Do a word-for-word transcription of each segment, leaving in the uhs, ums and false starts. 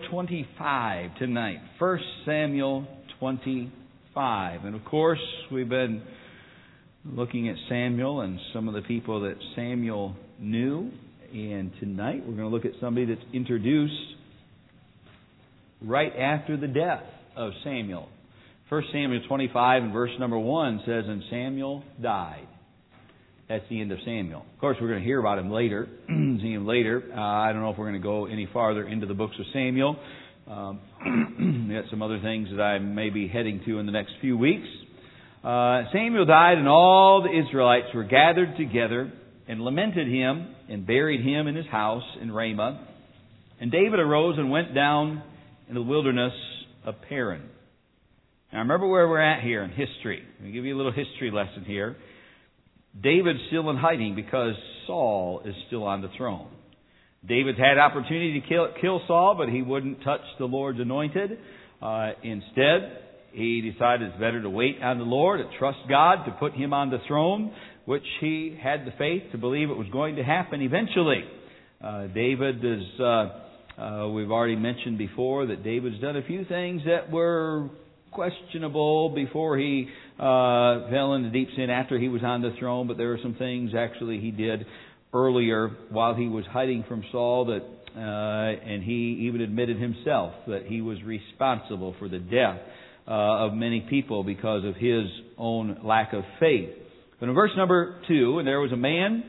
twenty-five tonight. First Samuel twenty-five. And of course, we've been looking at Samuel and some of the people that Samuel knew. And tonight we're going to look at somebody that's introduced right after the death of Samuel. First Samuel twenty-five and verse number one says, "And Samuel died." That's the end of Samuel. Of course, we're going to hear about him later. See him later. Uh, I don't know if we're going to go any farther into the books of Samuel. Um, we got some other things that I may be heading to in the next few weeks. Uh, Samuel died, and all the Israelites were gathered together and lamented him and buried him in his house in Ramah. And David arose and went down in the wilderness of Paran. Now remember where we're at here in history. Let me give you a little history lesson here. David's still in hiding because Saul is still on the throne. David's had opportunity to kill, kill Saul, but he wouldn't touch the Lord's anointed. Uh, instead, he decided it's better to wait on the Lord and trust God to put him on the throne, which he had the faith to believe it was going to happen eventually. Uh, David is, uh, uh, we've already mentioned before that David's done a few things that were questionable before he uh, fell into deep sin after he was on the throne, but there are some things actually he did earlier while he was hiding from Saul that, uh, and he even admitted himself that he was responsible for the death uh, of many people because of his own lack of faith. But in verse number two, "And there was a man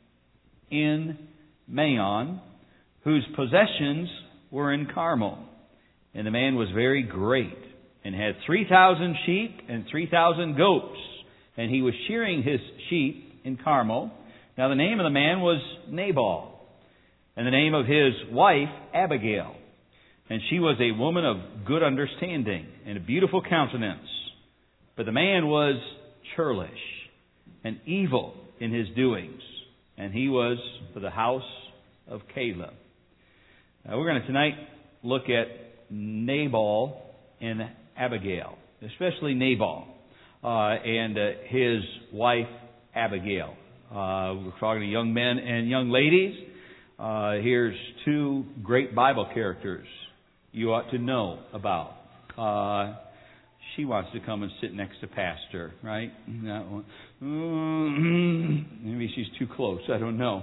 in Maon whose possessions were in Carmel, and the man was very great, and had three thousand sheep and three thousand goats. And he was shearing his sheep in Carmel. Now the name of the man was Nabal, and the name of his wife Abigail. And she was a woman of good understanding and a beautiful countenance. But the man was churlish and evil in his doings, and he was for the house of Caleb." Now we're going to tonight look at Nabal and Abigail, especially Nabal uh, and uh, his wife Abigail. Uh, we're talking to young men and young ladies. Uh, here's two great Bible characters you ought to know about. Uh, she wants to come and sit next to Pastor, right? That one. Maybe she's too close. I don't know.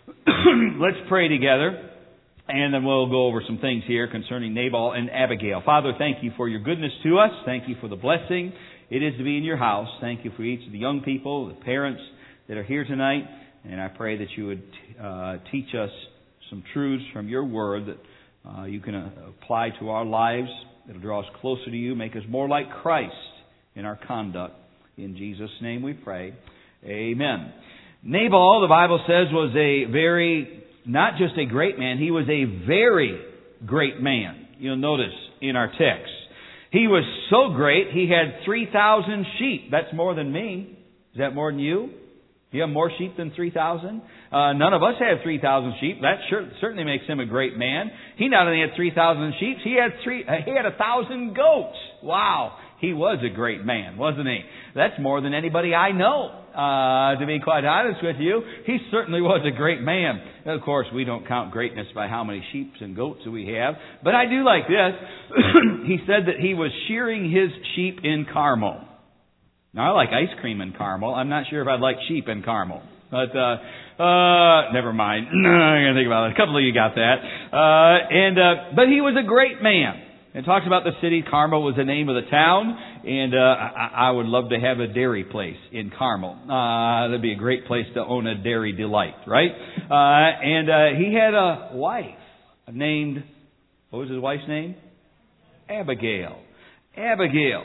Let's pray together. And then we'll go over some things here concerning Nabal and Abigail. Father, thank you for your goodness to us. Thank you for the blessing it is to be in your house. Thank you for each of the young people, the parents that are here tonight. And I pray that you would uh, teach us some truths from your word that uh, you can uh, apply to our lives. It'll draw us closer to you, make us more like Christ in our conduct. In Jesus' name we pray. Amen. Nabal, the Bible says, was a very... not just a great man, he was a very great man. You'll notice in our text. He was so great, he had three thousand sheep. That's more than me. Is that more than you? Do you have more sheep than three thousand? Uh, none of us have three thousand sheep. That sure, certainly makes him a great man. He not only had three thousand sheep, he had three. Uh, he had a thousand goats. Wow. He was a great man, wasn't he? That's more than anybody I know. Uh, to be quite honest with you, he certainly was a great man. And of course, we don't count greatness by how many sheep and goats we have. But I do like this. He said that he was shearing his sheep in Carmel. Now, I like ice cream in Carmel. I'm not sure if I'd like sheep in Carmel. But, uh, uh, never mind. I'm going to think about it. A couple of you got that. Uh, and, uh, but he was a great man. It talks about the city. Carmel was the name of the town. And uh, I, I would love to have a dairy place in Carmel. Uh, that'd be a great place to own a Dairy Delight, right? Uh, and uh, he had a wife named, what was his wife's name? Abigail. Abigail.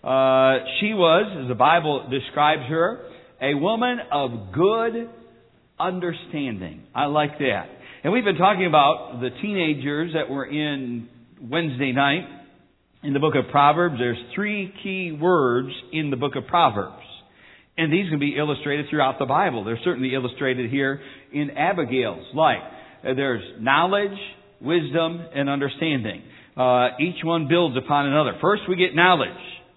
Uh, she was, as the Bible describes her, a woman of good understanding. I like that. And we've been talking about the teenagers that were in Wednesday night in the book of Proverbs. There's three key words in the book of Proverbs. And these can be illustrated throughout the Bible. They're certainly illustrated here in Abigail's life. There's knowledge, wisdom, and understanding. Uh, each one builds upon another. First, we get knowledge.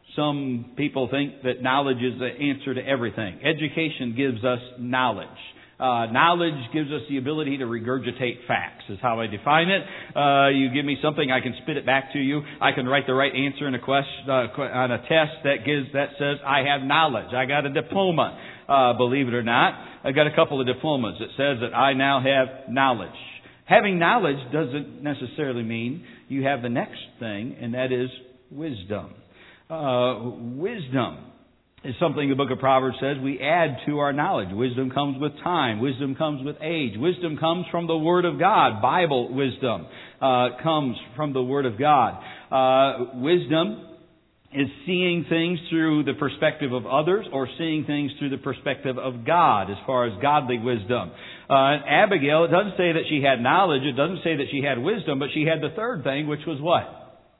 Some people think that knowledge is the answer to everything. Education gives us knowledge. Uh, knowledge gives us the ability to regurgitate facts, is how I define it. Uh, you give me something, I can spit it back to you. I can write the right answer in a question, uh, on a test that gives, that says I have knowledge. I got a diploma, uh, believe it or not. I got a couple of diplomas that says that I now have knowledge. Having knowledge doesn't necessarily mean you have the next thing, and that is wisdom. Uh, wisdom is something the book of Proverbs says we add to our knowledge. Wisdom comes with time. Wisdom comes with age. Wisdom comes from the Word of God. Bible wisdom uh, comes from the Word of God. Uh, wisdom is seeing things through the perspective of others or seeing things through the perspective of God as far as godly wisdom. Uh, Abigail, it doesn't say that she had knowledge. It doesn't say that she had wisdom, but she had the third thing, which was what?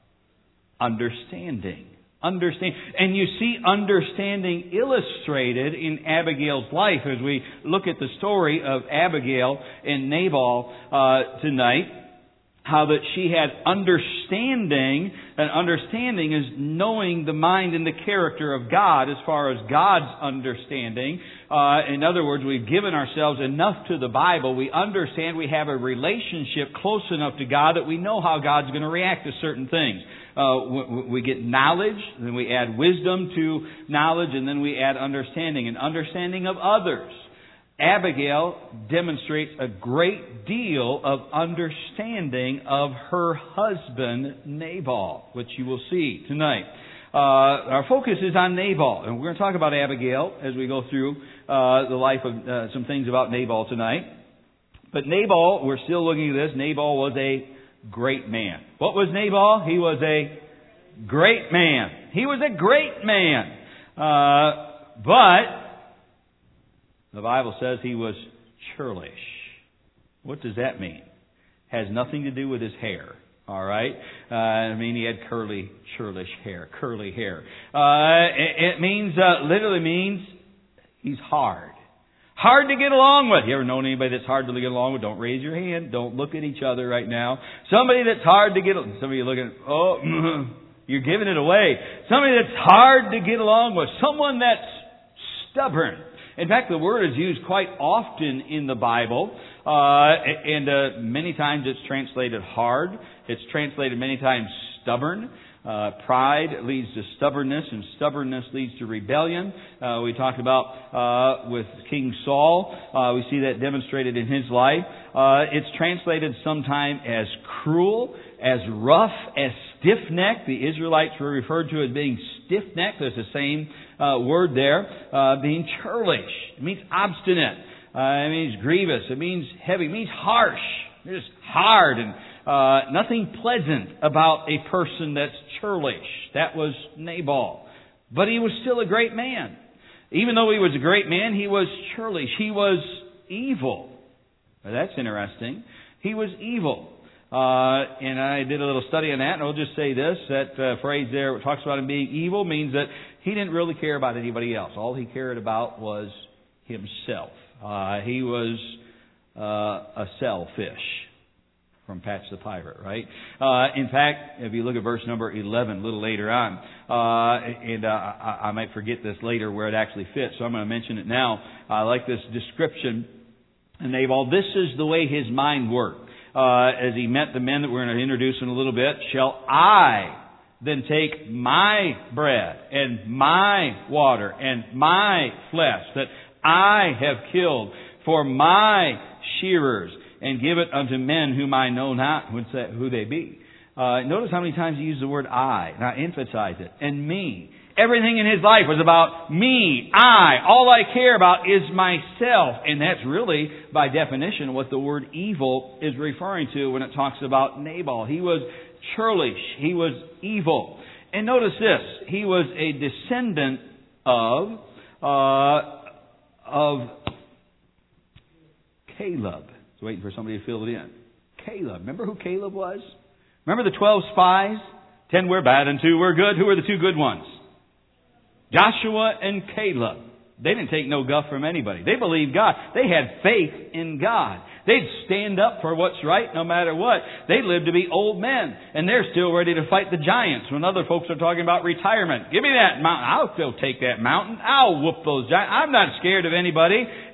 Understanding. Understand, and you see understanding illustrated in Abigail's life as we look at the story of Abigail and Nabal uh, tonight. How that she had understanding, and understanding is knowing the mind and the character of God as far as God's understanding. Uh, in other words, we've given ourselves enough to the Bible. We understand we have a relationship close enough to God that we know how God's going to react to certain things. Uh, we get knowledge, then we add wisdom to knowledge, and then we add understanding, and understanding of others. Abigail demonstrates a great deal of understanding of her husband, Nabal, which you will see tonight. Uh, our focus is on Nabal, and we're going to talk about Abigail as we go through uh, the life of uh, some things about Nabal tonight. But Nabal, we're still looking at this, Nabal was a great man. What was Nabal? He was a great man. He was a great man. Uh, but the Bible says he was churlish. What does that mean? Has nothing to do with his hair. All right? Uh, I mean, he had curly, churlish hair, curly hair. Uh, it, it means, uh, literally means he's hard. Hard to get along with. You ever known anybody that's hard to get along with? Don't raise your hand. Don't look at each other right now. Somebody that's hard to get, some of you looking, oh, you're giving it away. Somebody that's hard to get along with. Someone that's stubborn. In fact, the word is used quite often in the Bible, uh, and uh, many times it's translated hard. It's translated many times stubborn. Uh, pride leads to stubbornness, and stubbornness leads to rebellion. Uh, we talked about uh, with King Saul. Uh, we see that demonstrated in his life. Uh, it's translated sometime as cruel, as rough, as stiff-necked. The Israelites were referred to as being stiff-necked. There's the same uh, word there. Uh, being churlish. It means obstinate. Uh, it means grievous. It means heavy. It means harsh. It's just hard and Uh, nothing pleasant about a person that's churlish. That was Nabal. But he was still a great man. Even though he was a great man, he was churlish. He was evil. Now, that's interesting. He was evil. Uh, and I did a little study on that, and I'll just say this. That uh, phrase there, it talks about him being evil, means that he didn't really care about anybody else. All he cared about was himself. Uh, he was uh, a shellfish. From Patch the Pirate, right? Uh, in fact, if you look at verse number eleven, a little later on, uh, and uh, I, I might forget this later where it actually fits, so I'm going to mention it now. I like this description in Nabal. This is the way his mind worked. Uh, as he met the men that we're going to introduce in a little bit, shall I then take my bread and my water and my flesh that I have killed for my shearers, and give it unto men whom I know not who they be. Uh, notice how many times he used the word I. Now emphasize it. And me. Everything in his life was about me, I. All I care about is myself. And that's really, by definition, what the word evil is referring to when it talks about Nabal. He was churlish. He was evil. And notice this. He was a descendant of, uh, of Caleb. I was waiting for somebody to fill it in. Caleb. Remember who Caleb was? Remember the twelve spies? Ten were bad and two were good. Who were the two good ones? Joshua and Caleb. They didn't take no guff from anybody. They believed God. They had faith in God. They'd stand up for what's right no matter what. They lived to be old men. And they're still ready to fight the giants when other folks are talking about retirement. Give me that mountain. I'll still take that mountain. I'll whoop those giants. I'm not scared of anybody.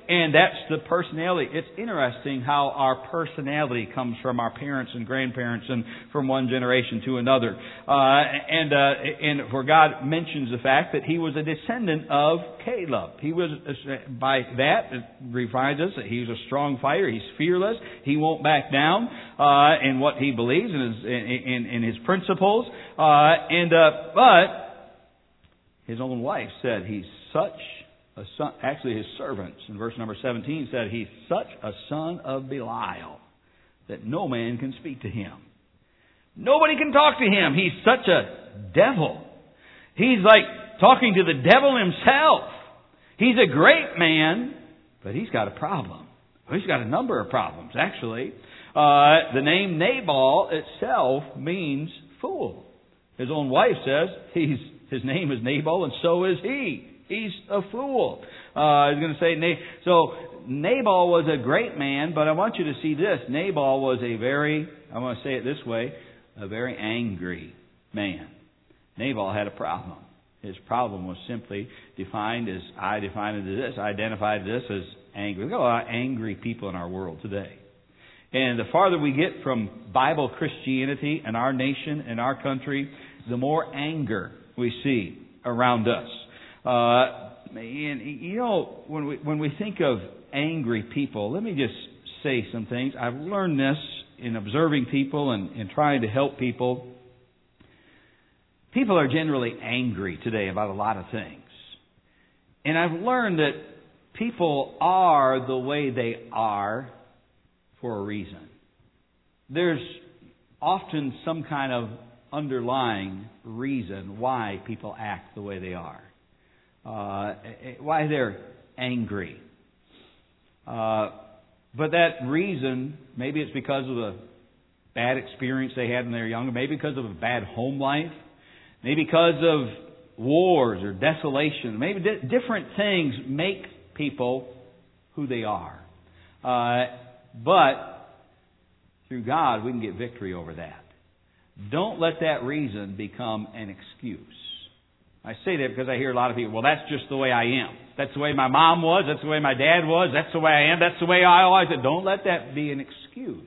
And that's the personality. It's interesting how our personality comes from our parents and grandparents and from one generation to another. Uh, and, uh, and for God mentions the fact that he was a descendant of Caleb. He was, by that, it reminds us that he's a strong fighter. He's fearless. He won't back down, uh, in what he believes and his, in, in, in his principles. Uh, and, uh, but his own wife said he's such a son, actually his servants in verse number seventeen said he's such a son of Belial that no man can speak to him. Nobody can talk to him. He's such a devil. He's like talking to the devil himself. He's a great man, but he's got a problem. Well, he's got a number of problems, actually. Uh, the name Nabal itself means fool. His own wife says he's his name is Nabal, and so is he. He's a fool. Uh, I was going to say, so Nabal was a great man, but I want you to see this. Nabal was a very, I want to say it this way, a very angry man. Nabal had a problem. His problem was simply defined as, I defined it as this, I identified this as angry. We've got a lot of angry people in our world today. And the farther we get from Bible Christianity in our nation and our country, the more anger we see around us. Uh, and you know, when we when we think of angry people, let me just say some things. I've learned this in observing people and, and trying to help people. People are generally angry today about a lot of things. And I've learned that people are the way they are for a reason. There's often some kind of underlying reason why people act the way they are. Uh, why they're angry. Uh, but that reason, maybe it's because of a bad experience they had when they were younger, maybe because of a bad home life, maybe because of wars or desolation. Maybe di- different things make people who they are. Uh, but through God, we can get victory over that. Don't let that reason become an excuse. I say that because I hear a lot of people, well, that's just the way I am. That's the way my mom was. That's the way my dad was. That's the way I am. That's the way I always am. Don't let that be an excuse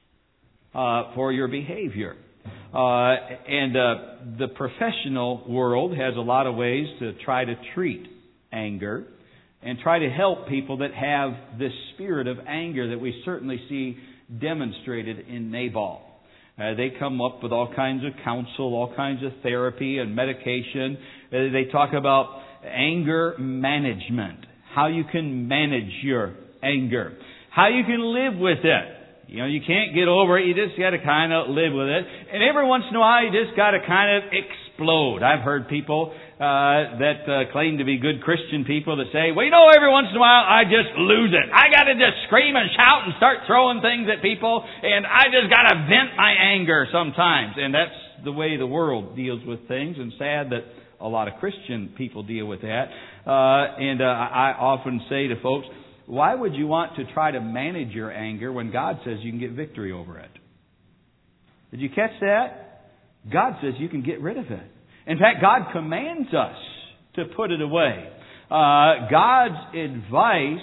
uh, for your behavior. Uh, and uh, the professional world has a lot of ways to try to treat anger and try to help people that have this spirit of anger that we certainly see demonstrated in Nabal. Uh, they come up with all kinds of counsel, all kinds of therapy and medication. Uh, they talk about anger management, how you can manage your anger, how you can live with it. You know, you can't get over it. You just got to kind of live with it. And every once in a while, you just got to kind of explode. I've heard people uh, that uh, claim to be good Christian people that say, well, you know, every once in a while, I just lose it. I got to just scream and shout and start throwing things at people, and I just got to vent my anger sometimes. And that's the way the world deals with things, and sad that a lot of Christian people deal with that. Uh, and uh, I often say to folks, why would you want to try to manage your anger when God says you can get victory over it? Did you catch that? God says you can get rid of it. In fact, God commands us to put it away. Uh, God's advice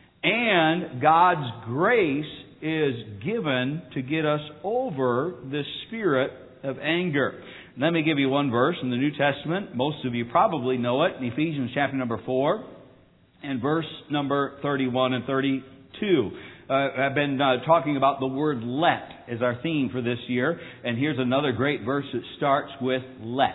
and God's grace is given to get us over the spirit of anger. Let me give you one verse in the New Testament. Most of you probably know it, in Ephesians chapter number four. And verse number thirty-one and thirty-two. Uh, I've been uh, talking about the word let as our theme for this year. And here's another great verse that starts with let.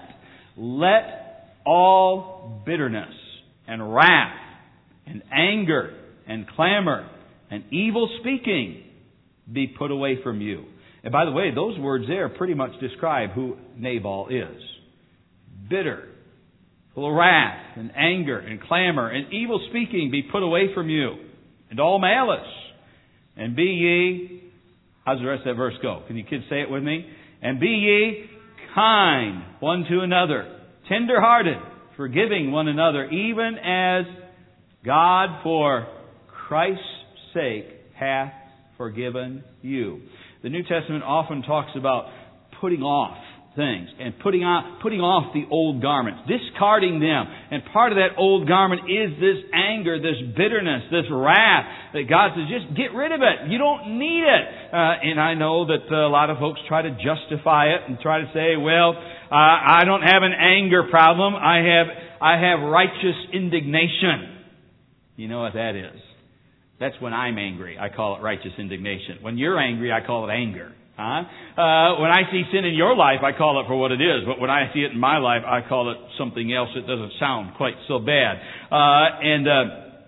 Let all bitterness and wrath and anger and clamor and evil speaking be put away from you. And by the way, those words there pretty much describe who Nabal is. Bitter, full of wrath and anger and clamor and evil speaking be put away from you, and all malice. And be ye, how's the rest of that verse go? Can you kids say it with me? And be ye kind one to another, tender-hearted, forgiving one another, even as God for Christ's sake hath forgiven you. The New Testament often talks about putting off things and putting on, putting off the old garments, discarding them. And part of that old garment is this anger, this bitterness, this wrath that God says, just get rid of it. You don't need it. Uh, and I know that a lot of folks try to justify it and try to say, well, uh, I don't have an anger problem. I have, I have righteous indignation. You know what that is? That's when I'm angry. I call it righteous indignation. When you're angry, I call it anger. Huh? Uh, when I see sin in your life, I call it for what it is. But when I see it in my life, I call it something else that doesn't sound quite so bad. Uh, and uh,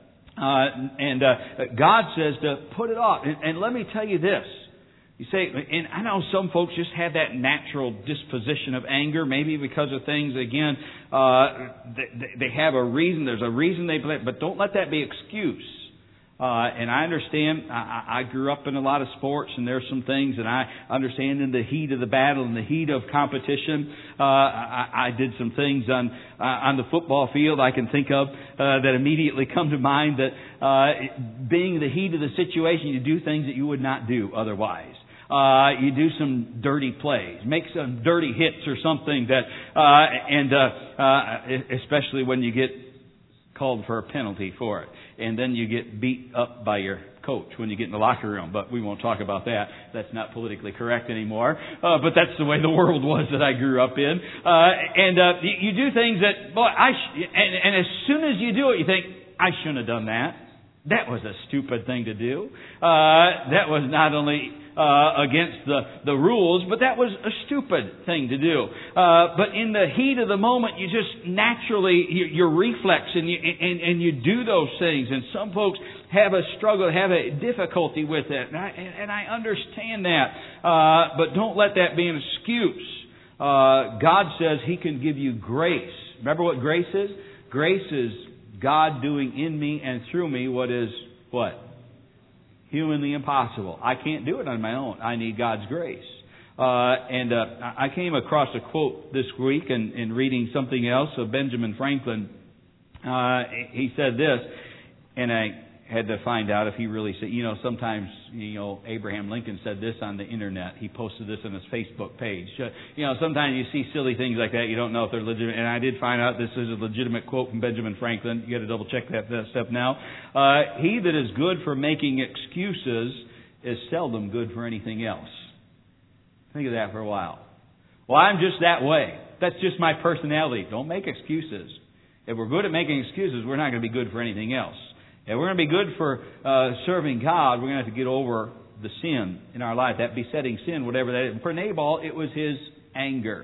uh, and uh, God says to put it off. And, and let me tell you this. You say, and I know some folks just have that natural disposition of anger, maybe because of things, again, uh, they, they have a reason. There's a reason they play, but don't let that be excuse. Uh, and I understand, I, I grew up in a lot of sports, and there's some things, and I understand in the heat of the battle, in the heat of competition, uh, I, I did some things on uh, on the football field I can think of uh, that immediately come to mind, that uh, being the heat of the situation, you do things that you would not do otherwise. Uh, you do some dirty plays, make some dirty hits or something that, uh, and uh, uh, especially when you get called for a penalty for it. And then you get beat up by your coach when you get in the locker room. But we won't talk about that. That's not politically correct anymore. Uh, but that's the way the world was that I grew up in. Uh, and uh, you, you do things that, boy, I sh- and, and as soon as you do it, you think, I shouldn't have done that. That was a stupid thing to do. Uh, that was not only uh, against the, the rules, but that was a stupid thing to do. Uh, but in the heat of the moment, you just naturally, you, your reflex, and you, and, and you do those things. And some folks have a struggle, have a difficulty with it. And I, and I understand that. Uh, but don't let that be an excuse. Uh, God says He can give you grace. Remember what grace is? Grace is God doing in me and through me what is, what? Humanly impossible. I can't do it on my own. I need God's grace. Uh, and uh, I came across a quote this week in, in reading something else of Benjamin Franklin. Uh, he said this, and I had to find out if he really said, you know, sometimes, you know, Abraham Lincoln said this on the internet. He posted this on his Facebook page. Uh, you know, sometimes you see silly things like that. You don't know if they're legitimate. And I did find out this is a legitimate quote from Benjamin Franklin. You got to double check that, that stuff now. Uh, he that is good for making excuses is seldom good for anything else. Think of that for a while. Well, I'm just that way. That's just my personality. Don't make excuses. If we're good at making excuses, we're not going to be good for anything else. If we're going to be good for uh, serving God, we're going to have to get over the sin in our life, that besetting sin, whatever that is. And for Nabal, it was his anger.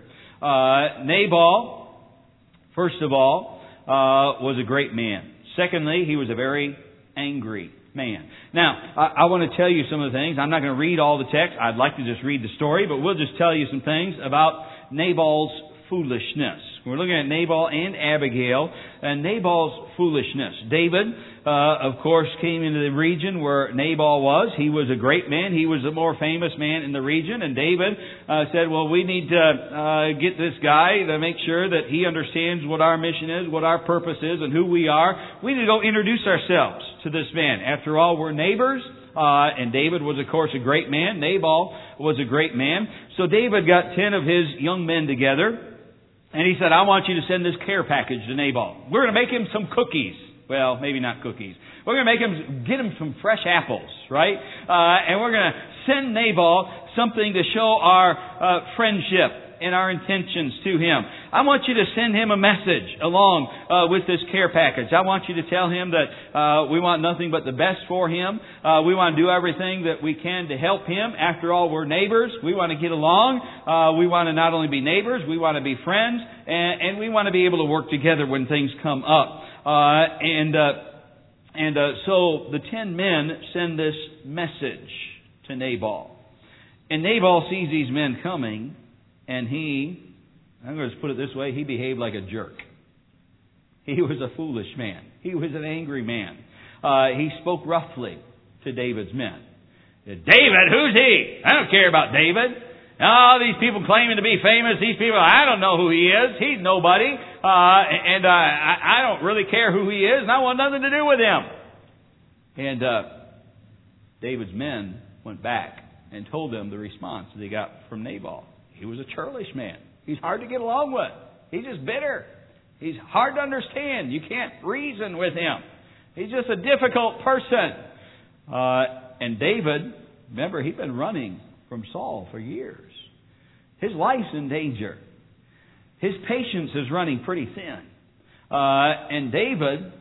Uh, Nabal, first of all, uh, was a great man. Secondly, he was a very angry man. Now, I, I want to tell you some of the things. I'm not going to read all the text. I'd like to just read the story, but we'll just tell you some things about Nabal's foolishness. We're looking at Nabal and Abigail and Nabal's foolishness. David, uh, of course, came into the region where Nabal was. He was a great man. He was the more famous man in the region. And David uh, said, well, we need to uh, get this guy to make sure that he understands what our mission is, what our purpose is, and who we are. We need to go introduce ourselves to this man. After all, we're neighbors. Uh, and David was, of course, a great man. Nabal was a great man. So David got ten of his young men together. And he said, I want you to send this care package to Nabal. We're going to make him some cookies. Well, maybe not cookies. We're going to make him, get him some fresh apples, right? Uh, and we're going to send Nabal something to show our uh, friendship and our intentions to him. I want you to send him a message along uh, with this care package. I want you to tell him that uh, we want nothing but the best for him. Uh, we want to do everything that we can to help him. After all, we're neighbors. We want to get along. Uh, we want to not only be neighbors, we want to be friends, and, and we want to be able to work together when things come up. Uh, and uh, and uh, so the ten men send this message to Nabal. And Nabal sees these men coming, and he, I'm going to put it this way, he behaved like a jerk. He was a foolish man. He was an angry man. Uh, he spoke roughly to David's men. David, who's he? I don't care about David. Oh, these people claiming to be famous, these people, I don't know who he is. He's nobody. Uh, and uh, I, I don't really care who he is, and I want nothing to do with him. And uh, David's men went back and told them the response they got from Nabal. He was a churlish man. He's hard to get along with. He's just bitter. He's hard to understand. You can't reason with him. He's just a difficult person. Uh, and David, remember, he'd been running from Saul for years. His life's in danger. His patience is running pretty thin. Uh, and David,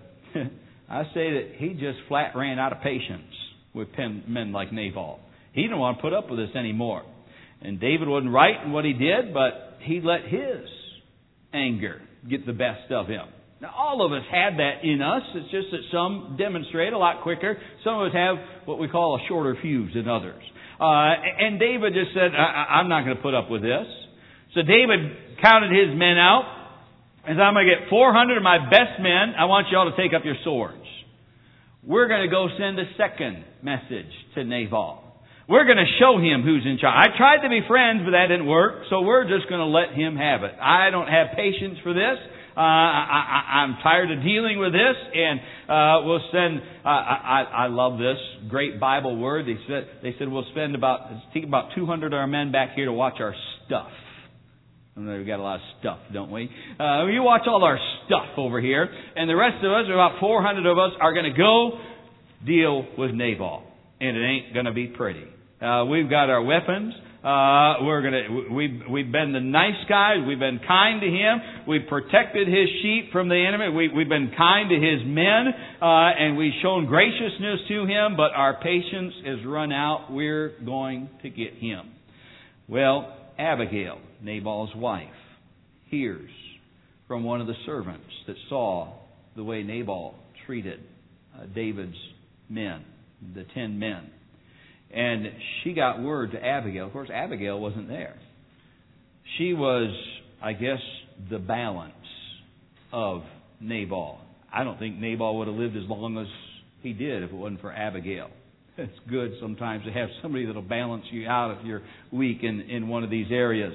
I say that he just flat ran out of patience with men like Nabal. He didn't want to put up with this anymore. And David wasn't right in what he did, but he let his anger get the best of him. Now, all of us had that in us. It's just that some demonstrate a lot quicker. Some of us have what we call a shorter fuse than others. Uh, and David just said, I- I'm not going to put up with this. So David counted his men out and said, I'm going to get four hundred of my best men. I want you all to take up your swords. We're going to go send a second message to Nabal. We're going to show him who's in charge. I tried to be friends, but that didn't work. So we're just going to let him have it. I don't have patience for this. Uh, I, I, I'm tired of dealing with this, and uh, we'll send. Uh, I, I love this great Bible word. They said they said we'll spend about take about two hundred of our men back here to watch our stuff. I know we've got a lot of stuff, don't we? Uh, you watch all our stuff over here, and the rest of us, about four hundred of us, are going to go deal with Nabal, and it ain't going to be pretty. Uh, we've got our weapons. Uh, we're gonna, we've, we've been the nice guys. We've been kind to him. We've protected his sheep from the enemy. We, we've been kind to his men, uh, and we've shown graciousness to him, but our patience is run out. We're going to get him. Well, Abigail, Nabal's wife, hears from one of the servants that saw the way Nabal treated uh, David's men, the ten men. And she got word to Abigail. Of course, Abigail wasn't there. She was, I guess, the balance of Nabal. I don't think Nabal would have lived as long as he did if it wasn't for Abigail. It's good sometimes to have somebody that will balance you out if you're weak in, in one of these areas.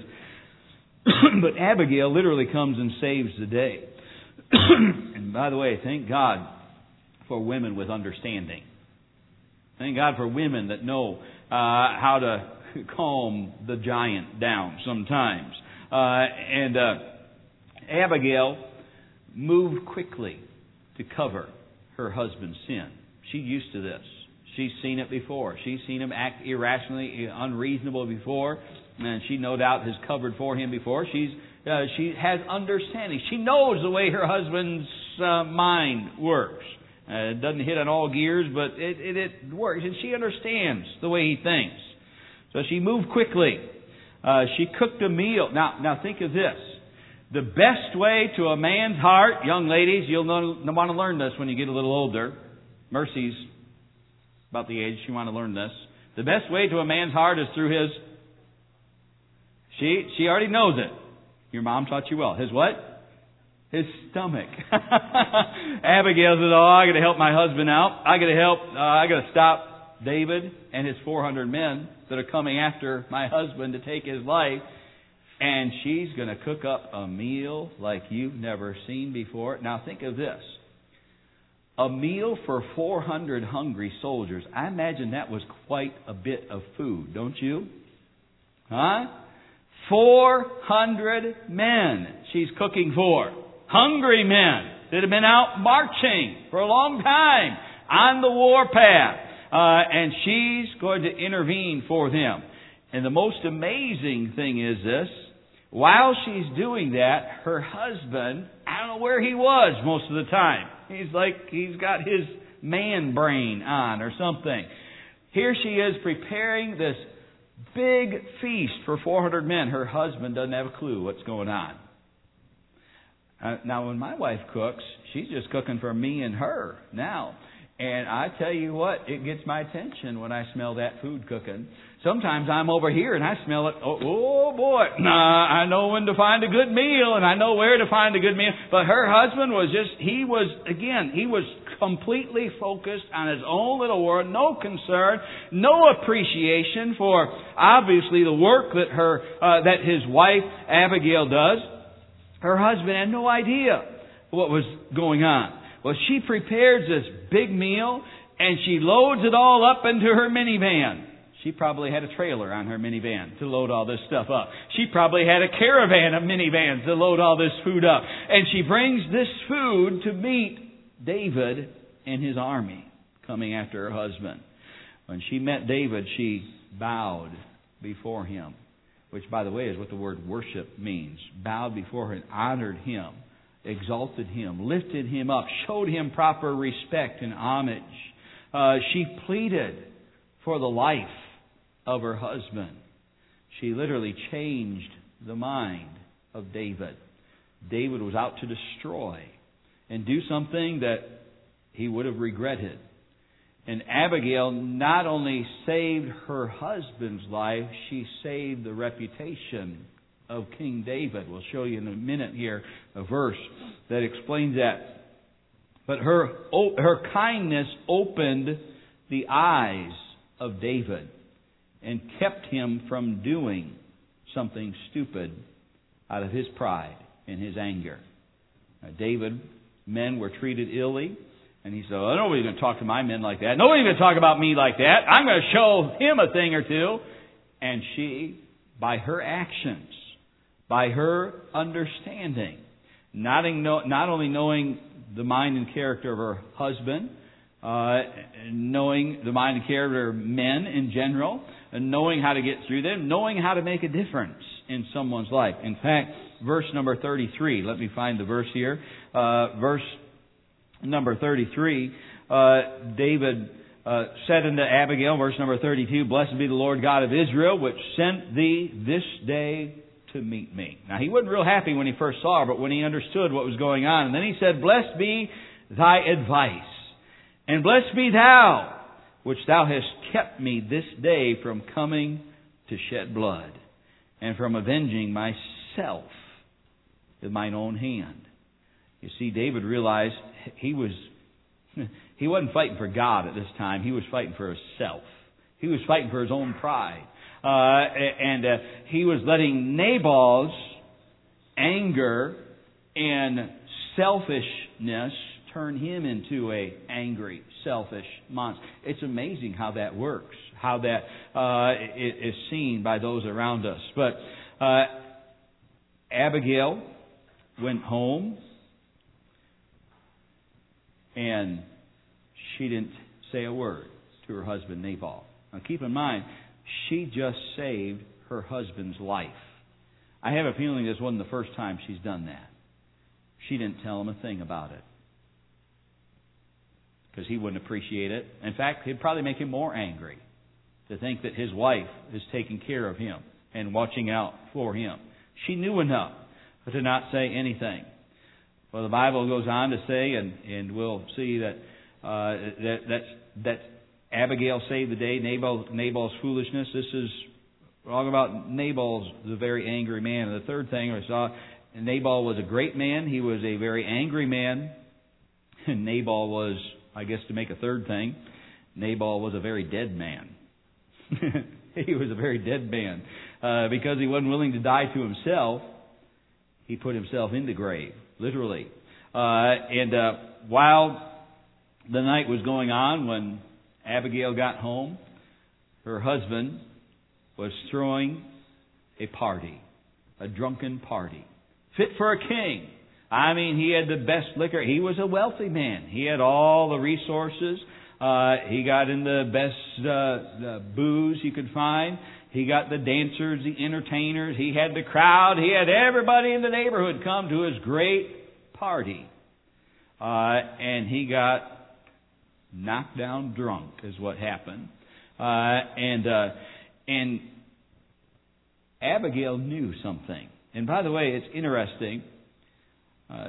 But Abigail literally comes and saves the day. And by the way, thank God for women with understanding. Thank God for women that know uh, how to calm the giant down sometimes. Uh, and uh, Abigail moved quickly to cover her husband's sin. She's used to this. She's seen it before. She's seen him act irrationally, unreasonable before. And she no doubt has covered for him before. She's uh, she has understanding. She knows the way her husband's uh, mind works. Uh, it doesn't hit on all gears, but it, it, it works. And she understands the way he thinks. So she moved quickly. Uh, she cooked a meal. Now, now think of this. The best way to a man's heart, young ladies, you'll know, want to learn this when you get a little older. Mercy's about the age she want to learn this. The best way to a man's heart is through his... She, she already knows it. Your mom taught you well. His what? His stomach. Abigail says, oh, I got to help my husband out. I got to help, uh, I got to stop David and his four hundred men that are coming after my husband to take his life. And she's going to cook up a meal like you've never seen before. Now think of this. A meal for four hundred hungry soldiers. I imagine that was quite a bit of food, don't you? Huh? four hundred men she's cooking for. Hungry men that have been out marching for a long time on the warpath. Uh, and she's going to intervene for them. And the most amazing thing is this. While she's doing that, her husband, I don't know where he was most of the time. He's like, he's got his man brain on or something. Here she is preparing this big feast for four hundred men. Her husband doesn't have a clue what's going on. Uh, now, when my wife cooks, she's just cooking for me and her now. And I tell you what, it gets my attention when I smell that food cooking. Sometimes I'm over here and I smell it. Oh, oh boy, nah, I know when to find a good meal and I know where to find a good meal. But her husband was just, he was, again, he was completely focused on his own little world, no concern, no appreciation for obviously the work that her, uh, that his wife Abigail does. Her husband had no idea what was going on. Well, she prepares this big meal and she loads it all up into her minivan. She probably had a trailer on her minivan to load all this stuff up. She probably had a caravan of minivans to load all this food up. And she brings this food to meet David and his army coming after her husband. When she met David, she bowed before him, which, by the way, is what the word worship means. Bowed before him, honored him, exalted him, lifted him up, showed him proper respect and homage. Uh, she pleaded for the life of her husband. She literally changed the mind of David. David was out to destroy and do something that he would have regretted. And Abigail not only saved her husband's life, she saved the reputation of King David. We'll show you in a minute here a verse that explains that. But her, her kindness opened the eyes of David and kept him from doing something stupid out of his pride and his anger. Now, David, men were treated illy, and he said, oh, nobody's going to talk to my men like that. Nobody's going to talk about me like that. I'm going to show him a thing or two. And she, by her actions, by her understanding, not, not only knowing the mind and character of her husband, uh, knowing the mind and character of men in general, and knowing how to get through them, knowing how to make a difference in someone's life. In fact, verse number thirty-three, let me find the verse here. Uh, verse number thirty-three, uh, David uh, said unto Abigail, verse number thirty-two, Blessed be the Lord God of Israel, which sent thee this day to meet me. Now, he wasn't real happy when he first saw her, but when he understood what was going on. And then he said, Blessed be thy advice, and blessed be thou, which thou hast kept me this day from coming to shed blood, and from avenging myself with mine own hand. You see, David realized he was he wasn't fighting for God at this time. He was fighting for himself. He was fighting for his own pride. Uh, and uh, he was letting Nabal's anger and selfishness turn him into a angry, selfish monster. It's amazing how that works, how that uh, is seen by those around us. But uh, Abigail went home, and she didn't say a word to her husband Nabal. Now keep in mind, she just saved her husband's life. I have a feeling this wasn't the first time she's done that. She didn't tell him a thing about it, because he wouldn't appreciate it. In fact, it'd probably make him more angry to think that his wife is taking care of him and watching out for him. She knew enough to not say anything. Well, the Bible goes on to say, and, and we'll see that uh, that that's, that Abigail saved the day. Nabal, Nabal's foolishness. This is talking about Nabal's the very angry man. And the third thing I saw, Nabal was a great man. He was a very angry man. And Nabal was, I guess, to make a third thing, Nabal was a very dead man. He was a very dead man uh, because he wasn't willing to die to himself. He put himself in the grave, literally. Uh, and uh, while the night was going on, when Abigail got home, her husband was throwing a party, a drunken party, fit for a king. I mean, he had the best liquor. He was a wealthy man. He had all the resources. Uh, he got in the best uh, the booze he could find. He got the dancers, the entertainers. He had the crowd. He had everybody in the neighborhood come to his great party. Uh, and he got knocked down drunk is what happened. Uh, and uh, and Abigail knew something. And by the way, it's interesting. Uh,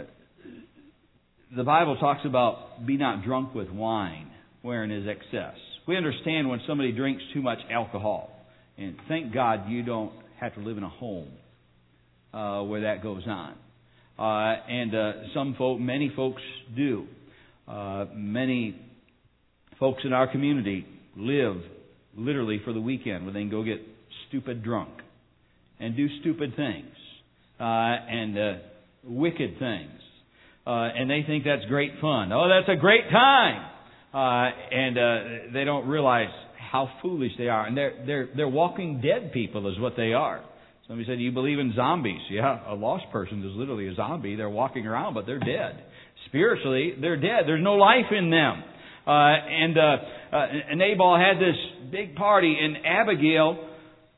the Bible talks about be not drunk with wine, wherein is excess. We understand when somebody drinks too much alcohol. And thank God you don't have to live in a home uh, where that goes on. Uh, and uh, some folk, many folks do. Uh, many folks in our community live literally for the weekend where they can go get stupid drunk and do stupid things uh, and uh, wicked things. Uh, and they think that's great fun. Oh, that's a great time. Uh, and uh, they don't realize how foolish they are. And they're, they're, they're walking dead people is what they are. Somebody said, you believe in zombies. Yeah, a lost person is literally a zombie. They're walking around, but they're dead. Spiritually, they're dead. There's no life in them. Uh, and, uh, uh, and Nabal had this big party, and Abigail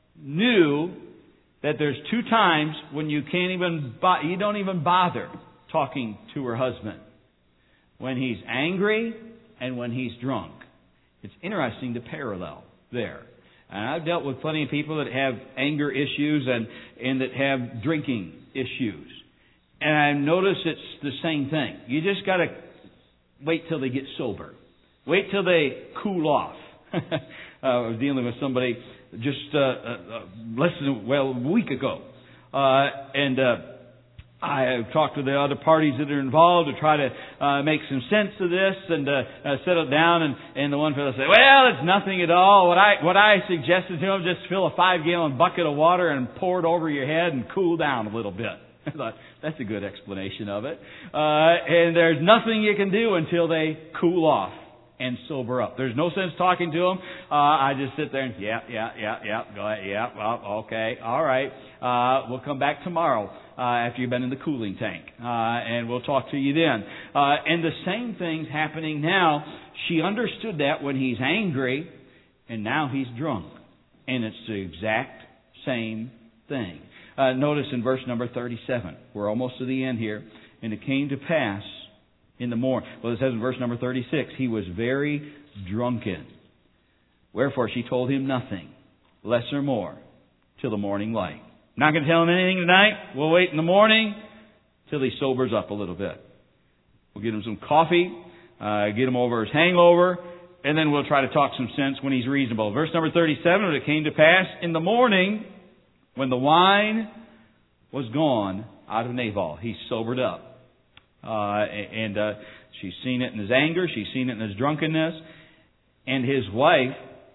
knew that there's two times when you can't even, bo- you don't even bother talking to her husband. When he's angry and when he's drunk. It's interesting to parallel there. And I've dealt with plenty of people that have anger issues and, and that have drinking issues. And I've noticed it's the same thing. You just got to wait till they get sober. Wait till they cool off. uh, I was dealing with somebody just uh, uh, less than, well, a week ago. Uh, and uh, I have talked to the other parties that are involved to try to uh, make some sense of this and uh, uh, settle down. And, and the one fellow said, well, it's nothing at all. What I what I suggested to him, just fill a five-gallon bucket of water and pour it over your head and cool down a little bit. I thought, that's a good explanation of it. Uh, and there's nothing you can do until they cool off and sober up. There's no sense talking to them. Uh, I just sit there and, yeah, yeah, yeah, yeah, go ahead, yeah, well, okay, all right. Uh, we'll come back tomorrow uh, after you've been in the cooling tank, uh, and we'll talk to you then. Uh, and the same thing's happening now. She understood that when he's angry, and now he's drunk. And it's the exact same thing. Uh, notice in verse number thirty-seven. We're almost to the end here. And it came to pass in the morning. Well, it says in verse number thirty-six, he was very drunken. Wherefore she told him nothing, less or more, till the morning light. Not going to tell him anything tonight. We'll wait in the morning till he sobers up a little bit. We'll get him some coffee, uh, get him over his hangover, and then we'll try to talk some sense when he's reasonable. Verse number thirty-seven, and it came to pass in the morning when the wine was gone out of Nabal. He sobered up. Uh, and uh, she's seen it in his anger. She's seen it in his drunkenness. And his wife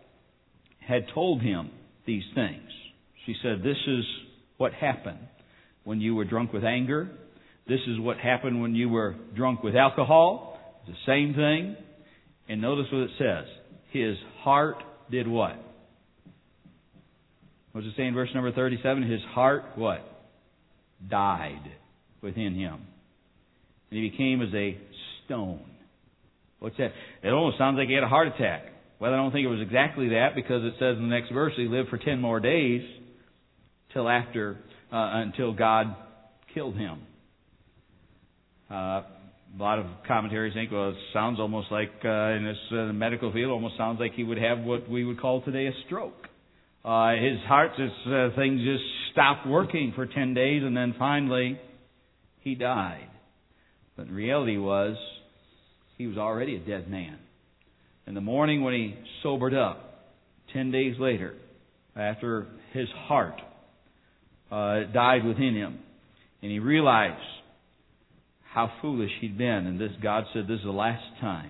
had told him these things. She said, this is what happened when you were drunk with anger. This is what happened when you were drunk with alcohol. It's the same thing. And notice what it says. His heart did what? What does it say in verse number thirty-seven? His heart, what? Died within him. And he became as a stone. What's that? It almost sounds like he had a heart attack. Well, I don't think it was exactly that, because it says in the next verse he lived for ten more days till after, uh, until God killed him. Uh, a lot of commentaries think, well, it sounds almost like uh, in this uh, medical field, almost sounds like he would have what we would call today a stroke. Uh, his heart, just uh, things just stopped working for ten days, and then finally he died. But the reality was, he was already a dead man. In the morning when he sobered up, ten days later, after his heart uh, died within him, and he realized how foolish he'd been, and this God said, this is the last time.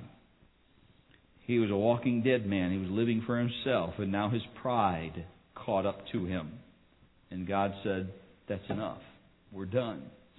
He was a walking dead man. He was living for himself, and now his pride caught up to him. And God said, that's enough. We're done.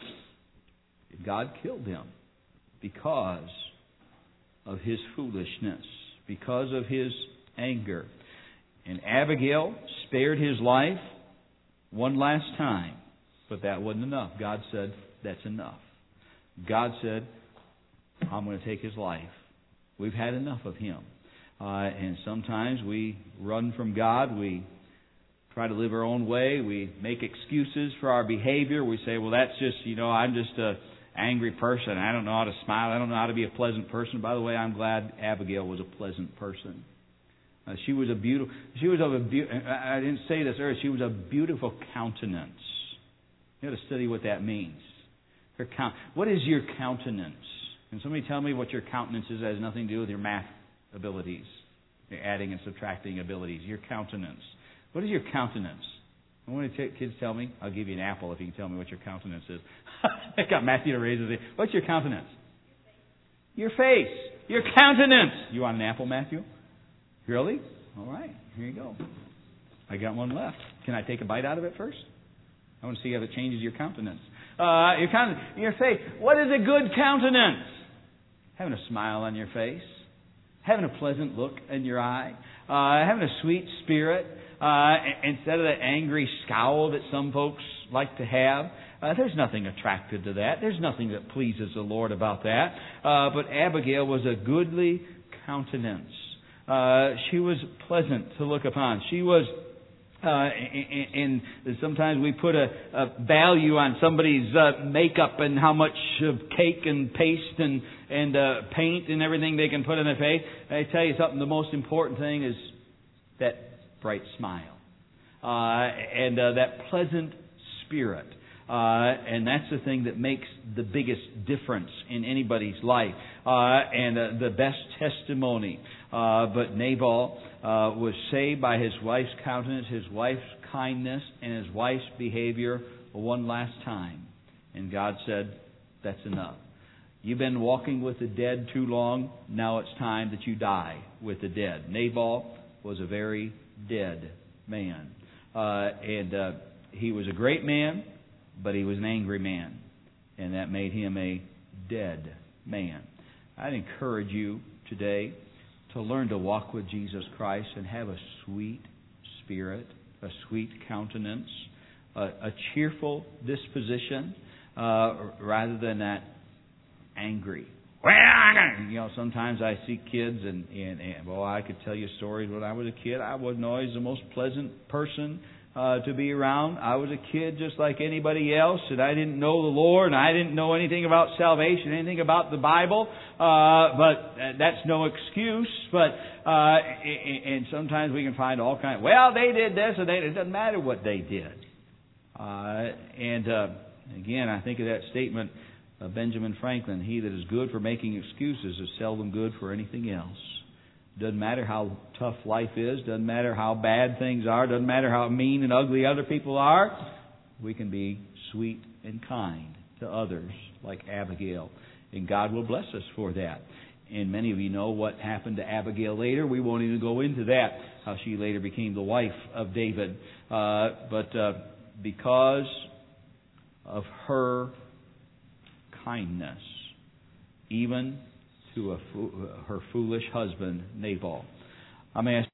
God killed him because of his foolishness, because of his anger. And Abigail spared his life one last time, but that wasn't enough. God said, that's enough. God said, I'm going to take his life. We've had enough of him. Uh, and sometimes we run from God. We try to live our own way. We make excuses for our behavior. We say, well, that's just, you know, I'm just a angry person. I don't know how to smile. I don't know how to be a pleasant person. By the way, I'm glad Abigail was a pleasant person. Uh, she was a beautiful, she was of a be- I didn't say this earlier, she was a beautiful countenance. You got to study what that means. Her count. What is your countenance? Can somebody tell me what your countenance is? That has nothing to do with your math abilities, your adding and subtracting abilities. Your countenance. What is your countenance? I want to kids tell me. I'll give you an apple if you can tell me what your countenance is. I got Matthew to raise his hand. What's your countenance? Your face. Your countenance. You want an apple, Matthew? Really? All right. Here you go. I got one left. Can I take a bite out of it first? I want to see how it changes your countenance. Uh, your countenance. Your face. What is a good countenance? Having a smile on your face. having a pleasant look in your eye, uh, having a sweet spirit, uh, instead of that angry scowl that some folks like to have. Uh, there's nothing attractive to that. There's nothing that pleases the Lord about that. Uh, but Abigail was a goodly countenance. Uh, she was pleasant to look upon. She was, uh, and, and sometimes we put a, a value on somebody's uh, makeup and how much of cake and paste and and uh, paint and everything they can put in their face. I tell you something. The most important thing is that bright smile uh, and uh, that pleasant spirit. Uh, and that's the thing that makes the biggest difference in anybody's life. Uh, and uh, the best testimony. Uh, but Nabal uh, was saved by his wife's countenance, his wife's kindness, and his wife's behavior one last time. And God said, that's enough. You've been walking with the dead too long. Now it's time that you die with the dead. Nabal was a very dead man. Uh, and uh, he was a great man, but he was an angry man. And that made him a dead man. I'd encourage you today to learn to walk with Jesus Christ and have a sweet spirit, a sweet countenance, a, a cheerful disposition, uh, rather than that angry. Well, you know, sometimes I see kids and, and, and, well, I could tell you stories when I was a kid. I wasn't always the most pleasant person Uh, to be around. I was a kid just like anybody else, and I didn't know the Lord, and I didn't know anything about salvation, anything about the Bible, uh, but that's no excuse. But uh, and sometimes we can find all kinds, well, they did this, and they, it doesn't matter what they did. Uh, and uh, again, I think of that statement of Benjamin Franklin, he that is good for making excuses is seldom good for anything else. Doesn't matter how tough life is. Doesn't matter how bad things are. Doesn't matter how mean and ugly other people are. We can be sweet and kind to others like Abigail. And God will bless us for that. And many of you know what happened to Abigail later. We won't even go into that, how she later became the wife of David. Uh, but uh, because of her kindness, even to a, her foolish husband, Nabal. I'm asking